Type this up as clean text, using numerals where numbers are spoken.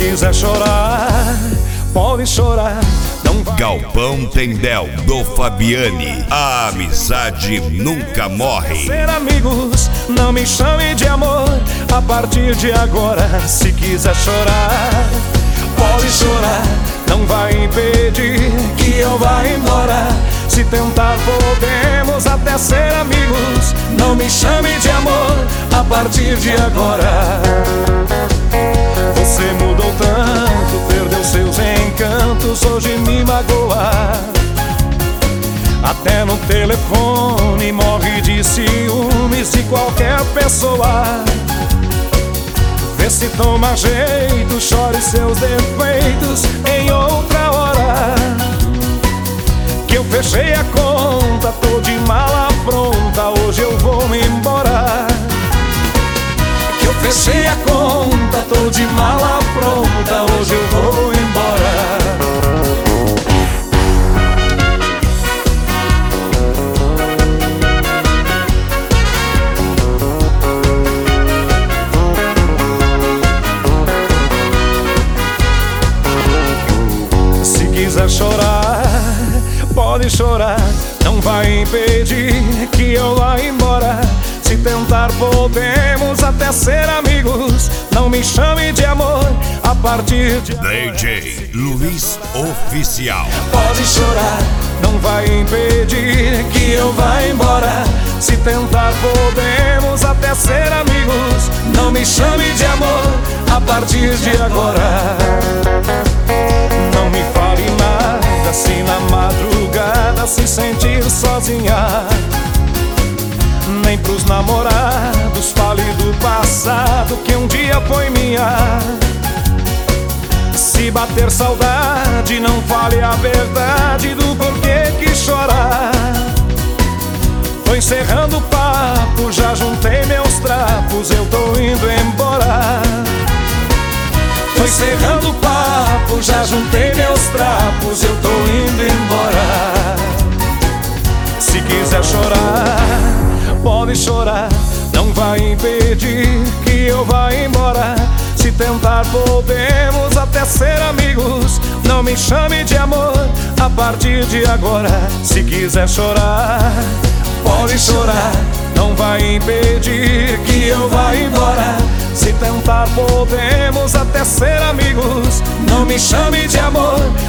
quiser chorar, pode chorar. Galpão Tendel do Fabiani, a amizade nunca morre. Ser amigos, não me chame de amor. A partir de agora, se quiser chorar, pode chorar. Não vai impedir que eu vá embora. Se tentar, podemos até ser amigos. Não me chame de amor a partir de agora. Você mudou tanto, perdeu seus encantos, hoje me magoa. Até no telefone morre de ciúmes de qualquer pessoa. Vê se toma jeito, chore seus defeitos em outra hora. Que eu fechei a conta, tô de mala pronta, hoje eu vou me embora. Que eu fechei a conta, tô de mala pronta, hoje eu vou embora. Se quiser chorar, pode chorar. Não vai impedir que eu vá embora. Se tentar, podemos até ser amigos. Não me chame de amor a partir de DJ Luiz Oficial. Pode chorar, não vai impedir que eu vá embora. Se tentar, podemos até ser amigos. Não me chame de amor a partir de agora. Não me fale nada se na madrugada se sentir sozinha. Nem pros namorados fale do passado que um dia foi minha. Se bater saudade, não fale a verdade do porquê que chorar. Tô encerrando o papo, já juntei meus trapos, eu tô indo embora. Tô encerrando o papo, já juntei meus trapos, eu tô indo embora. Se quiser chorar, pode chorar. Não vai impedir que eu vá embora. Se tentar, podemos até ser amigos. Não me chame de amor a partir de agora. Se quiser chorar, pode chorar. Não vai impedir que eu vá embora. Se tentar, podemos até ser amigos. Não me chame de amor